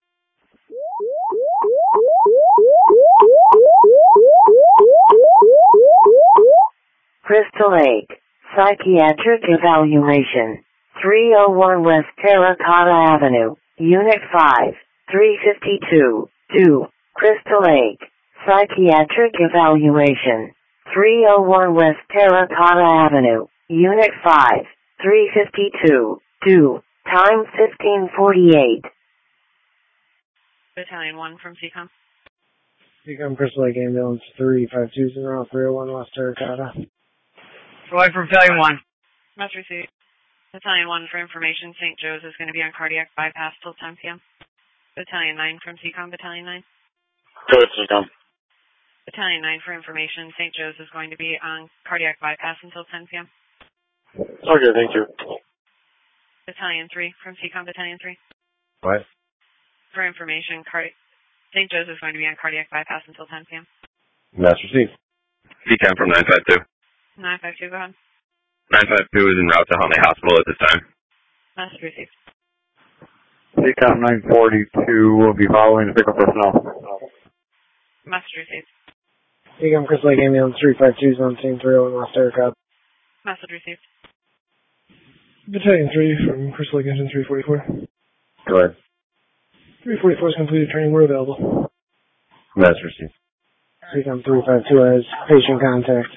Speaker 1: Crystal Lake. Psychiatric Evaluation. three oh one West Terracotta Avenue. Unit five. three fifty-two. two. Crystal Lake. Psychiatric Evaluation. three oh one West Terracotta Avenue. Unit five. three fifty-two. two. Time fifteen forty-eight.
Speaker 15: Battalion one from C COM.
Speaker 16: C COM Crystal Lake Ambulance three five two zero three oh one West Terracotta.
Speaker 15: Roy from Battalion one. Message received. Battalion one for information. Saint Joe's is going to be on cardiac bypass till ten p.m. Battalion nine from C COM. Battalion nine.
Speaker 6: Go ahead, C COM.
Speaker 15: Battalion nine for information. Saint Joe's is going to be on cardiac bypass until ten p.m.
Speaker 6: Okay, thank you.
Speaker 15: Battalion three from C COM. Battalion three.
Speaker 7: What?
Speaker 15: For information, cardi- Saint Joe's is going to be on cardiac bypass until ten p.m.
Speaker 7: Master C.
Speaker 6: C COM from nine five two.
Speaker 15: nine five two, go ahead.
Speaker 6: nine five two is en route to Huntley Hospital at this time.
Speaker 15: Message received.
Speaker 12: C COM nine forty-two will be following the pickup personnel.
Speaker 15: Message received.
Speaker 16: C COM Crystal Lake Ambulance three five two is on scene three oh one West Terracotta.
Speaker 15: Message received.
Speaker 17: Battalion three from Crystal Lake Engine three forty-four.
Speaker 7: Go ahead.
Speaker 17: three forty-four is completed training. We're available.
Speaker 7: Master C.
Speaker 16: C COM three five two has patient contact.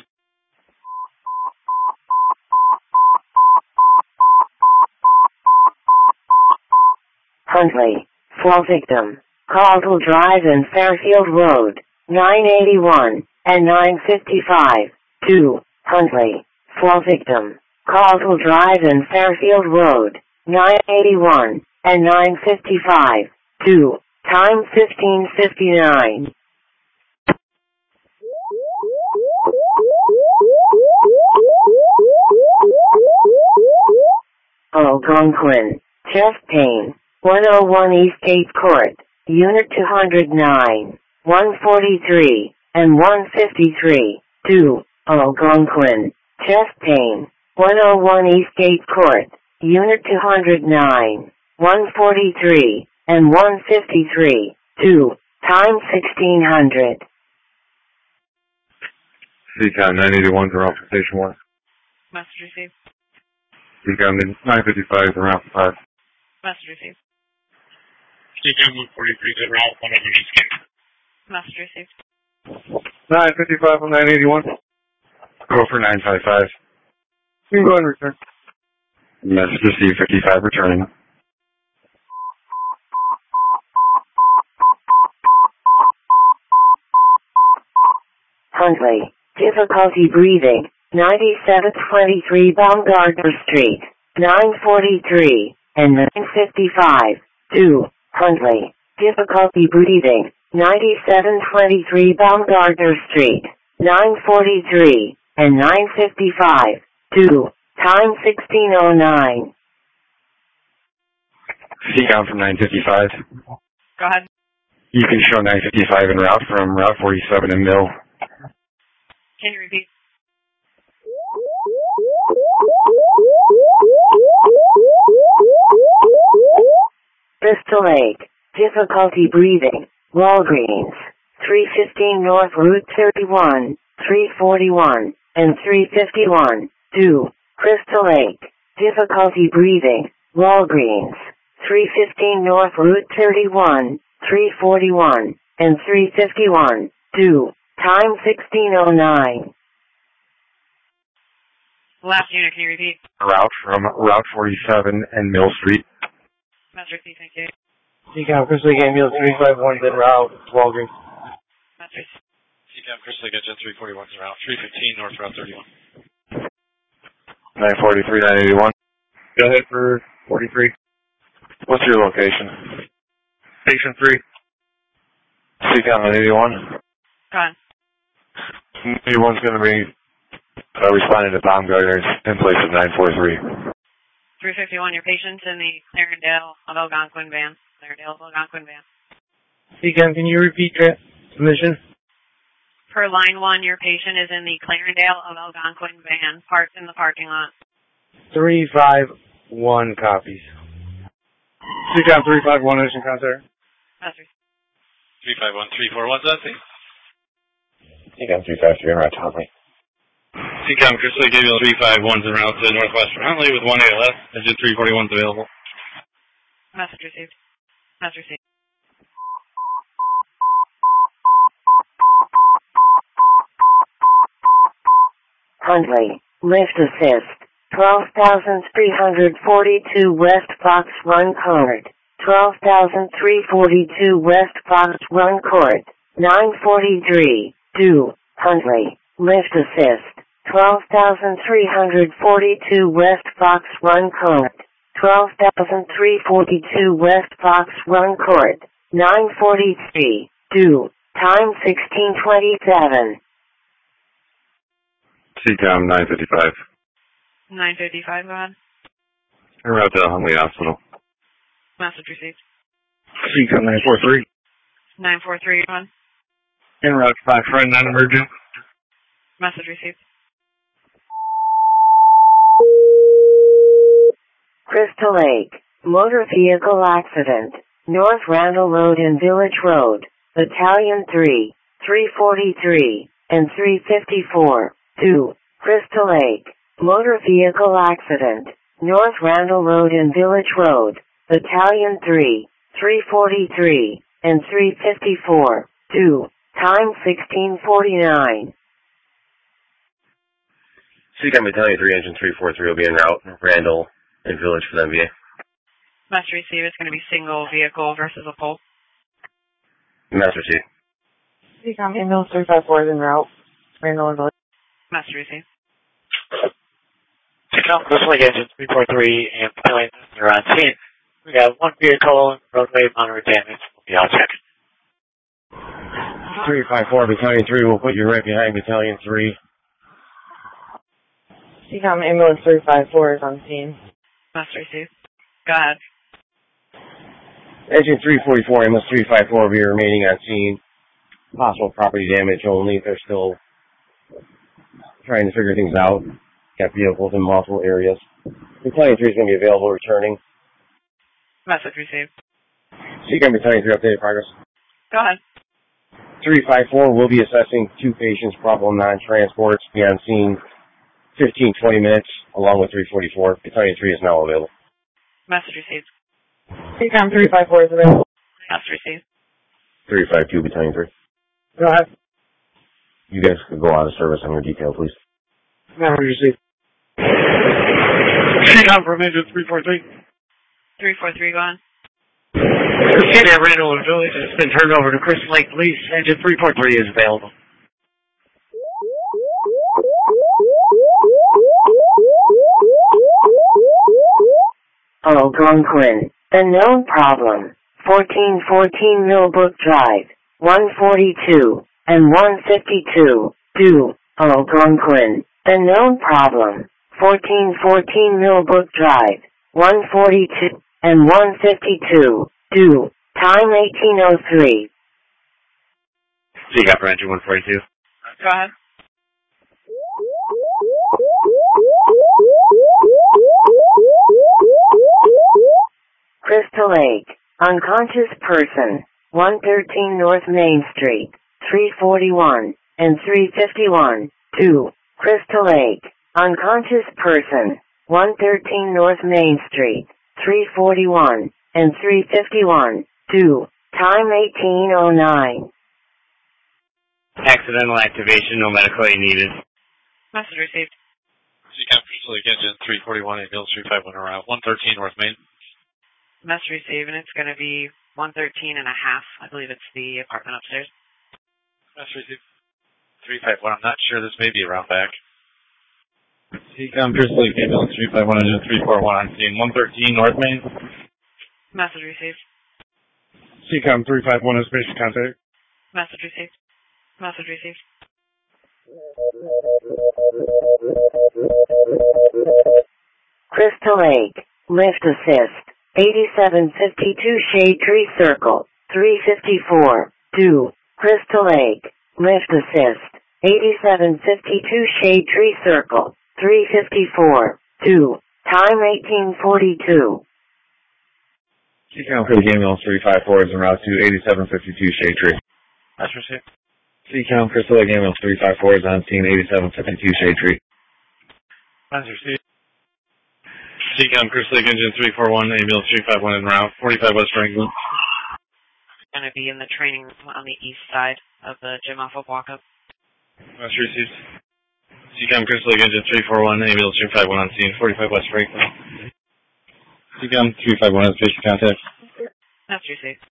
Speaker 1: Huntley. Fall victim. Caldwell Drive and Fairfield Road. nine eighty-one and nine fifty-five. two. Huntley. Fall victim. Caldwell Drive and Fairfield Road. nine eighty-one and nine fifty-five. two. Time fifteen fifty-nine. Algonquin. Chest pain. one oh one Eastgate Court. Unit two oh nine. one forty-three and one fifty-three. two. Algonquin. Chest pain. one oh one Eastgate Court. Unit two oh nine. one forty-three and one fifty-three. two. Time sixteen hundred.
Speaker 12: C COM nine eighty-one for Alpha Station one.
Speaker 15: Message received.
Speaker 12: C COM nine fifty-five for Alpha five.
Speaker 15: Message received.
Speaker 6: C COM one forty-three is en route one oh one Eastgate.
Speaker 15: Message received.
Speaker 12: nine fifty-five from nine eighty-one. Go for nine five five. You can go and return.
Speaker 6: Message received fifty-five returning.
Speaker 1: Huntley. Difficulty breathing. ninety-seven twenty-three Baumgartner Street. nine forty-three and nine fifty-five. two. Huntley. Difficulty breathing. ninety-seven twenty-three Baumgartner Street. nine forty-three and nine fifty-five. two. Time sixteen oh nine.
Speaker 6: C COM from nine fifty-five.
Speaker 15: Go ahead.
Speaker 6: You can show nine fifty-five en route from Route forty-seven and Mill.
Speaker 15: Can you repeat?
Speaker 1: Crystal Lake, difficulty breathing, Walgreens, three fifteen North Route thirty-one, three forty-one, and three fifty-one, due, Crystal Lake, difficulty breathing, Walgreens, three fifteen North Route thirty-one, three forty-one, and three fifty-one, due, time sixteen oh nine.
Speaker 15: Last unit, can you repeat?
Speaker 12: Route from Route forty-seven and Mill Street.
Speaker 15: Master C, thank you.
Speaker 16: C COM Crystal Lake Ambulance three five one en route, Walgreens.
Speaker 15: Master C.
Speaker 6: C COM Crystal Lake Engine three forty-one is route three fifteen North Route thirty-one.
Speaker 12: nine forty-three, nine eighty-one.
Speaker 6: Go ahead for forty-three.
Speaker 12: What's your location?
Speaker 6: Station three.
Speaker 12: C COM nine eighty-one.
Speaker 15: Go on.
Speaker 12: eighty-one's going to be uh, responding to Baumgartner's in place of nine forty-three.
Speaker 15: three fifty-one, your patient's in the Clarendale of Algonquin van. Clarendale of Algonquin van.
Speaker 16: C COM, can you repeat transmission?
Speaker 15: Per line one, your patient is in the Clarendale of Algonquin van, parked in the parking lot.
Speaker 16: three five one copies.
Speaker 11: C COM three five one, Ocean Contact.
Speaker 15: Master.
Speaker 6: three five one, three four one, that's it.
Speaker 7: C COM three five three, en route to Huntley.
Speaker 6: C COM Crystal Lake Ambulance three five one's en route to Northwestern Huntley with one A L S. Engine three forty-one's available.
Speaker 15: Message received. Message received.
Speaker 1: Huntley, lift assist, twelve thousand three hundred forty-two West Fox Run Court, twelve thousand three hundred forty-two West Fox Run Court, nine forty-three, due, Huntley, lift assist, twelve thousand three hundred forty-two West Fox Run Court, twelve thousand three hundred forty-two West Fox Run Court, nine forty-three, due, time sixteen twenty-seven.
Speaker 12: C COM nine fifty-five.
Speaker 15: nine fifty-five, go on.
Speaker 12: En route to Huntley Hospital.
Speaker 15: Message received.
Speaker 11: C COM nine four three.
Speaker 15: nine four three, go on.
Speaker 11: En route to five friend, non-emergent.
Speaker 15: Message received.
Speaker 1: Crystal Lake, motor vehicle accident, North Randall Road and Village Road, Battalion three, three forty-three, and three fifty-four, due, Crystal Lake, motor vehicle accident, North Randall Road and Village Road, Battalion three, three forty-three, and three fifty-four, due, time sixteen forty-nine.
Speaker 7: C COM Battalion three, Engine three forty-three will be en route, Randall and Village for the M V A.
Speaker 15: Message received. It's going to be single vehicle versus a pole.
Speaker 7: Master received.
Speaker 15: C COM ambulance three five four is en route. Randall and Village. Message received.
Speaker 10: C COM Crystal Lake Engine three four three and Battalion, you're on scene. We got one vehicle roadway monitor damage. We'll be out checking.
Speaker 7: three five four, Battalion three, we'll put you right behind Battalion three.
Speaker 15: C COM ambulance three five four is on scene. Message received. Go ahead.
Speaker 7: Engine three forty-four, ambulance three five four will be remaining on scene. Possible property damage only. They're still trying to figure things out. Got vehicles in multiple areas. Battalion three is going to be available returning.
Speaker 15: Message received.
Speaker 7: C COM Battalion three, updated progress.
Speaker 15: Go ahead.
Speaker 7: three five four will be assessing two patients, problem non-transports, be on scene fifteen, twenty minutes, along with three forty-four. Battalion three is now available.
Speaker 15: Message received. C COM three five four is available. Message received.
Speaker 7: three five two, Battalion three.
Speaker 16: Go ahead.
Speaker 7: You guys could go out of service on your detail, please.
Speaker 16: Message received.
Speaker 11: C COM from Engine three four three.
Speaker 15: three four three, go on.
Speaker 9: City of Randall and Village has been turned over to Crystal Lake Police. Engine three four three is available.
Speaker 1: Algonquin, unknown problem, fourteen fourteen Millbrook Drive, one forty-two, and one fifty-two, due, Algonquin, unknown problem, fourteen fourteen Millbrook Drive, one forty-two, and one fifty-two, due, time eighteen oh three.
Speaker 12: C COM for Engine one forty-two.
Speaker 15: Go ahead.
Speaker 1: Crystal Lake, Unconscious person, one thirteen North Main Street, three forty-one, and three fifty-one, two, Crystal Lake. Unconscious person, one thirteen North Main Street, three forty-one, and three fifty-one, two, time eighteen oh nine.
Speaker 7: Accidental activation, no medical aid needed.
Speaker 15: Message received.
Speaker 6: Seacom Crystal Lake Engine three forty-one, ambulance three five one around one thirteen North Main.
Speaker 15: Message received, and it's going to be one thirteen and a half. I believe it's the apartment upstairs.
Speaker 6: Message received. three five one, I'm not sure, this may be around back.
Speaker 2: Seacom Crystal Lake ambulance three five one, engine three four one on scene, one thirteen North Main.
Speaker 15: Message received.
Speaker 11: Seacom three five one is basic contact.
Speaker 15: Message received. Message received.
Speaker 1: Crystal Lake, lift assist, eighty-seven fifty-two Shade Tree Circle, three fifty-four, two, Crystal Lake, lift assist, eighty-seven fifty-two Shade Tree Circle, three fifty-four, two, time eighteen forty-two.
Speaker 2: Seacom Crystal Lake ambulance three five four is en route to eighty-seven fifty-two Shade Tree.
Speaker 6: That's received.
Speaker 2: Seacom Crystal Lake ambulance three five four is on scene, eighty-seven fifty-two Shade Tree.
Speaker 6: That's received. Seacom Crystal Lake engine three four one, ambulance three five one en route, forty-five West Franklin.
Speaker 15: Going to be in the training room on the east side of the gym off of walk-up.
Speaker 6: That's received. Seacom Crystal Lake engine three four one, ambulance three five one on scene, forty-five West Franklin. Seacom three five one has basic contact.
Speaker 15: That's received.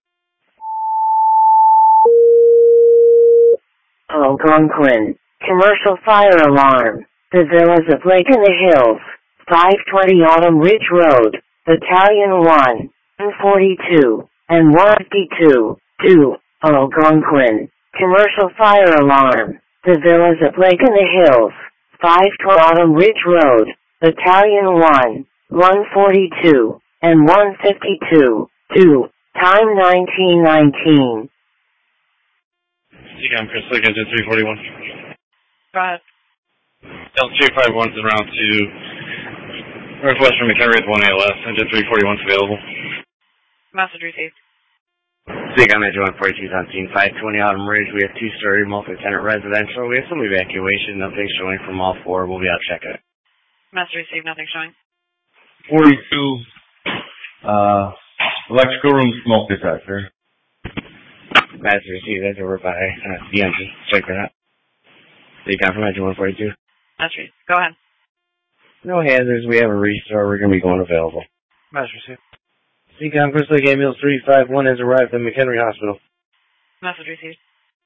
Speaker 1: Algonquin, commercial fire alarm. The Villas of Lake in the Hills, five twenty Autumn Ridge Road, Battalion one, one forty-two, and one fifty-two, two, Algonquin, commercial fire alarm. The Villas of Lake in the Hills, five twenty Autumn Ridge Road, Battalion one, one forty-two, and one fifty-two, two, time nineteen nineteen.
Speaker 6: Seacom Crystal Lake engine three forty-one.
Speaker 15: Go ahead.
Speaker 6: L three five one is en route to Northwestern McHenry with one A L S. Engine three forty-one is available.
Speaker 15: Message received.
Speaker 7: Seacom engine one forty-two is on scene, five twenty Autumn Ridge. We have two-story multi-tenant residential. We have some evacuation. Nothing showing from all four. We'll be out checking it.
Speaker 15: Message received. Nothing showing.
Speaker 2: forty-two, uh, electrical room smoke detector.
Speaker 7: Message received. That's over by uh, the engine. Check that out. Seacom from engine one forty-two.
Speaker 15: That's right. Go ahead.
Speaker 7: No hazards. We have a restore. We're going to be going available.
Speaker 6: Message received.
Speaker 16: Seacom Crystal Lake ambulance three five one has arrived at McHenry Hospital.
Speaker 15: Message received.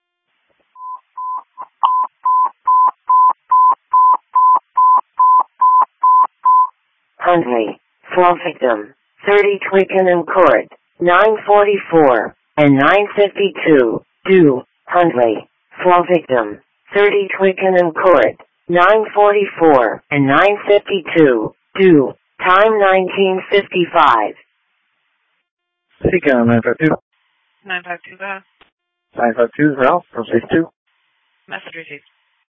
Speaker 1: Huntley, fall victim, thirty Twickenham Court, nine forty-four, and nine fifty-two, two, Huntley, fall victim, thirty Twickenham Court, nine forty-four, and nine fifty-two, two, time nineteen fifty-five.
Speaker 11: Seacom nine five two.
Speaker 15: nine five two, go ahead.
Speaker 11: nine five two, Ralph, from six two.
Speaker 15: Message received.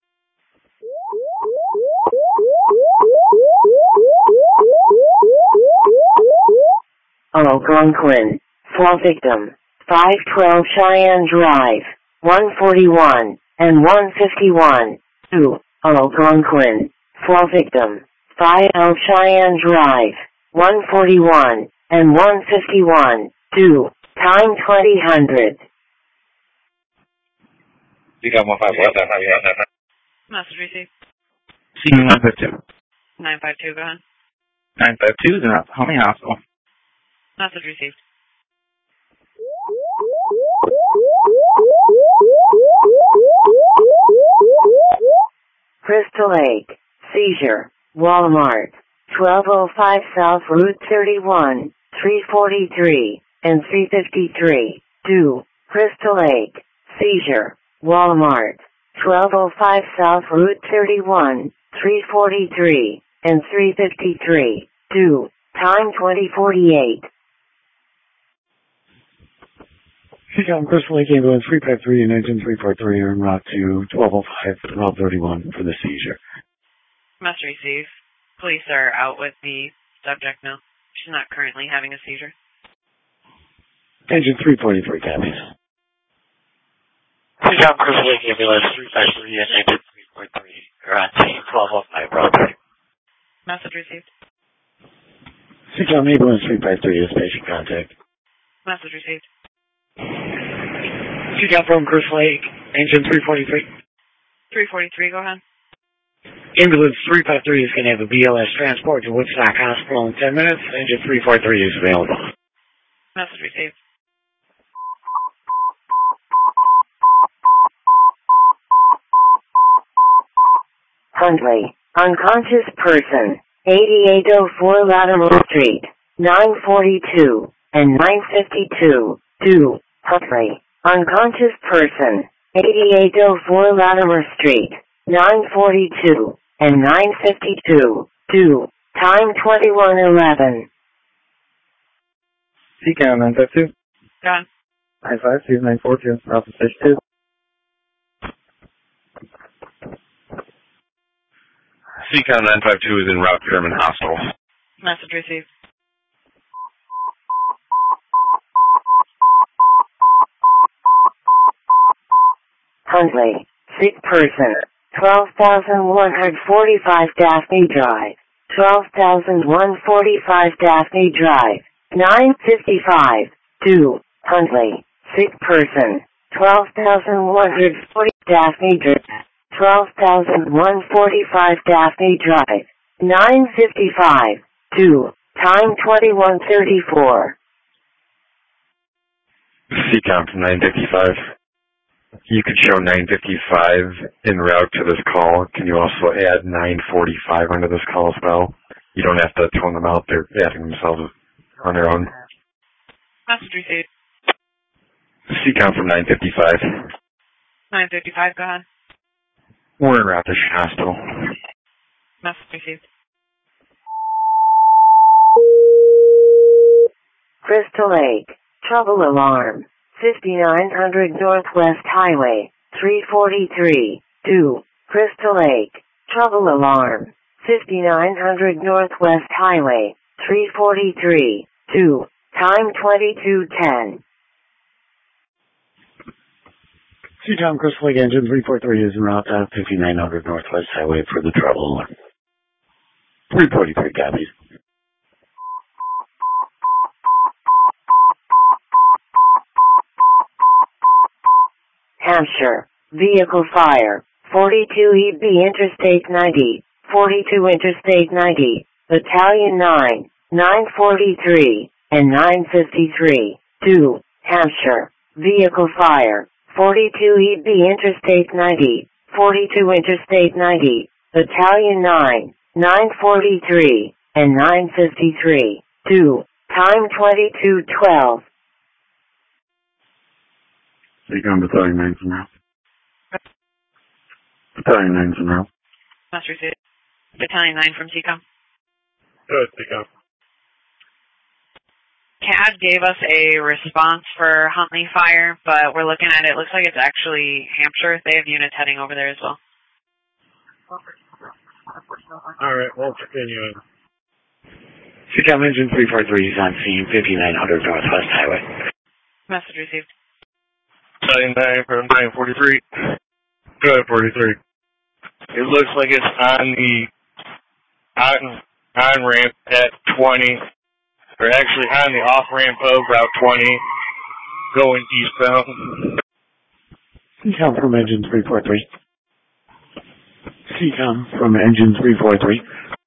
Speaker 1: Algonquin, fall victim, five twelve Cheyenne Drive, one forty-one, and one fifty-one, two, Algonquin, fall victim, five twelve Cheyenne Drive, one forty-one, and one fifty-one, two, time twenty hundred.
Speaker 6: Seacom one five one.
Speaker 15: Message received.
Speaker 18: Seacom nine five two.
Speaker 15: nine five two, go ahead.
Speaker 18: nine five two is in Homey Hospital.
Speaker 15: Message received.
Speaker 1: Crystal Lake, seizure, Walmart, twelve oh five South Route thirty-one, three forty-three, and three fifty-three, two, Crystal Lake, seizure, Walmart, twelve oh five South Route thirty-one, three forty-three, and three fifty-three, two, time twenty forty-eight.
Speaker 11: Seacom Crystal Lake ambulance three five three and engine three four three are en route to twelve oh five Route thirty-one for the seizure.
Speaker 15: Message received. Police are out with the subject now. She's not currently having a seizure.
Speaker 9: Engine three forty-three copies.
Speaker 10: Seacom Crystal Lake Ambulance three five three and Engine three forty-three. You're on scene twelve oh five Road.
Speaker 15: Message received.
Speaker 9: Seacom Ambulance three five three is patient contact.
Speaker 15: Message received.
Speaker 9: Seacom from Crystal Lake, Engine three forty-three.
Speaker 15: three forty-three, go ahead.
Speaker 9: Ambulance three five three is going to have a B L S transport to Woodstock Hospital in ten minutes. Engine three forty-three is available.
Speaker 15: Message received.
Speaker 1: Huntley, unconscious person, eighty-eight oh four Latimer Street, nine forty-two and nine fifty-two, two, Huntley, unconscious person, eighty-eight oh four Latimer Street, nine forty-two and nine fifty-two, two, time twenty-one eleven.
Speaker 2: Seacom nine five two.
Speaker 15: Gone.
Speaker 2: nine five two nine four two, Alpha Station two.
Speaker 6: Seacom nine five two is en route to Sherman Hospital.
Speaker 15: Message received.
Speaker 1: Huntley, sick person, twelve thousand one hundred forty-five Daphne Drive, twelve thousand one hundred forty-five Daphne Drive, nine fifty-five, two, Huntley, sick person, twelve thousand one hundred forty Daphne Drive, twelve thousand one hundred forty-five Daphne Drive, nine fifty-five, two, time twenty-one thirty-four.
Speaker 12: Seacom from nine fifty-five. You could show nine fifty-five en route to this call. Can you also add nine forty-five under this call as well? You don't have to tone them out. They're adding themselves on their own.
Speaker 15: Message received.
Speaker 12: Seacom from nine fifty-five.
Speaker 15: nine fifty-five, go ahead.
Speaker 12: We're en route to hospital.
Speaker 15: Message received.
Speaker 1: Crystal Lake, trouble alarm, fifty-nine hundred Northwest Highway, three forty-three, two, Crystal Lake, trouble alarm, fifty-nine hundred Northwest Highway, three forty-three, two, time twenty-two ten.
Speaker 9: Seacom Crystal Lake Engine three forty-three is en route to fifty-nine hundred Northwest Highway for the trouble alarm. three forty-three copies.
Speaker 1: Hampshire, vehicle fire, forty-two E B Interstate ninety, forty-two Interstate ninety, Battalion nine, nine forty-three, and nine fifty-three, two, Hampshire, vehicle fire, forty-two E B Interstate ninety, forty-two Interstate ninety, Battalion nine, nine forty-three, and nine fifty-three, two, time twenty-two twelve.
Speaker 9: Seacom Battalion nine from route. Battalion nine from route.
Speaker 15: Message received. Battalion nine from Seacom.
Speaker 14: Good, Seacom.
Speaker 15: C A D gave us a response for Huntley Fire, but we're looking at it. It looks like it's actually Hampshire. They have units heading over there as well.
Speaker 14: All right, we'll continue.
Speaker 9: Seacom Engine three forty-three is on scene, fifty-nine hundred Northwest Highway.
Speaker 15: Message received.
Speaker 14: Battalion nine from nine forty-three. Good, forty-three. It looks like it's on the on, on ramp at twenty. Or actually on the off ramp of Route twenty, going eastbound.
Speaker 9: Seacom from Engine three forty-three. Seacom from Engine three forty-three.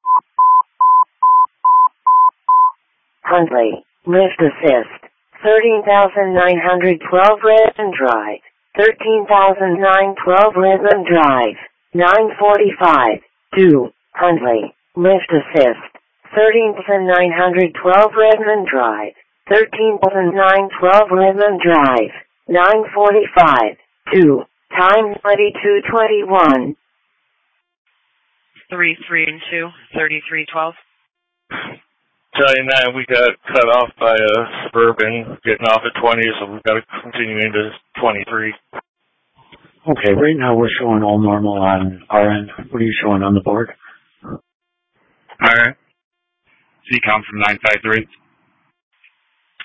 Speaker 1: Huntley, lift assist, thirteen thousand nine hundred twelve Redmond Drive, thirteen thousand nine hundred twelve Redmond Drive, nine forty-five, two, Huntley, lift assist, thirteen thousand nine hundred twelve Redmond Drive, thirteen thousand nine hundred twelve Redmond Drive, nine forty-five, two, time twenty-two twenty-one.
Speaker 15: three three and two, thirty-three twelve.
Speaker 14: Battalion nine, we got cut off by a Suburban getting off at twenty, so we've got to continue into twenty-three.
Speaker 9: Okay, right now we're showing all normal on our end. What are you showing on the board?
Speaker 6: Alright. Seacom from nine five three.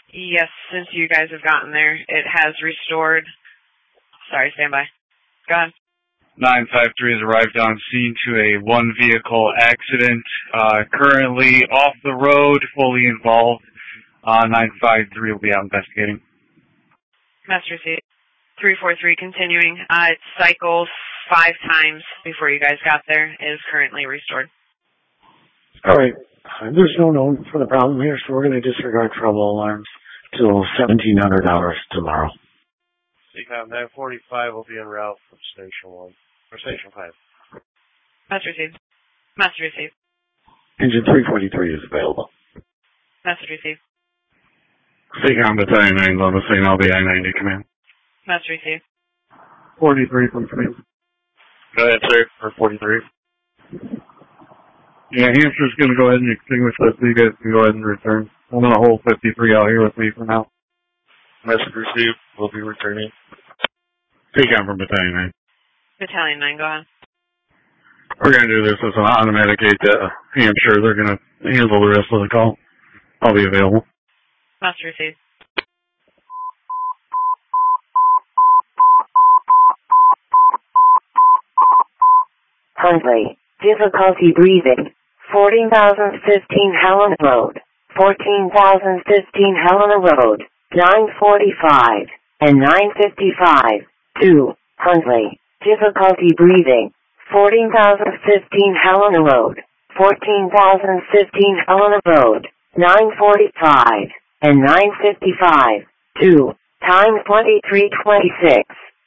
Speaker 15: Yes, since you guys have gotten there, it has restored. Sorry, stand by. Go ahead.
Speaker 3: nine five three has arrived on scene to a one-vehicle accident. Uh, currently off the road, fully involved. Uh, nine five three will be out investigating.
Speaker 15: Master receipt. three four three continuing. Uh, it cycled five times before you guys got there. It is currently restored.
Speaker 11: All right. Uh, there's no known for the problem here, so we're going to disregard trouble alarms till seventeen hundred hours tomorrow.
Speaker 8: C COM nine forty-five will be en route from Station one, or Station five.
Speaker 15: Master receipt. Master receipt.
Speaker 11: Engine three forty-three is available.
Speaker 15: Master receipt.
Speaker 11: C COM Battalion nine is on the scene. I'll be I ninety command.
Speaker 15: Master receipt.
Speaker 11: forty-three from command.
Speaker 14: Go ahead, sir, for forty-three.
Speaker 11: Yeah, Hampshire's going to go ahead and extinguish this so you guys can go ahead and return. I'm going to hold fifty-three out here with me for now.
Speaker 14: Message received. We'll be returning.
Speaker 11: C COM from Battalion nine.
Speaker 15: Battalion nine, go ahead.
Speaker 11: We're going to do this as an automatic eight to Hampshire. They're going to handle the rest of the call. I'll be available.
Speaker 15: Master receipt.
Speaker 1: Huntley, difficulty breathing. fourteen thousand fifteen Helena Road. fourteen thousand fifteen Helena Road. nine forty-five and nine fifty-five. two. Huntley, difficulty breathing. fourteen thousand fifteen Helena Road. fourteen thousand fifteen Helena Road. nine forty-five and nine fifty-five. two. Time twenty-three twenty-six.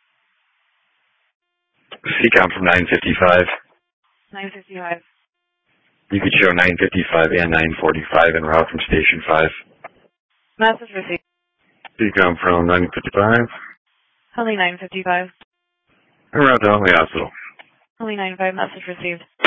Speaker 12: C COM from nine fifty-five.
Speaker 15: nine fifty-five.
Speaker 12: You could show nine fifty-five and nine forty-five en route from Station five.
Speaker 15: Message received.
Speaker 12: C COM from nine fifty-five.
Speaker 15: Only nine fifty-five.
Speaker 12: En route to Huntley Hospital.
Speaker 15: Only nine five. Message received.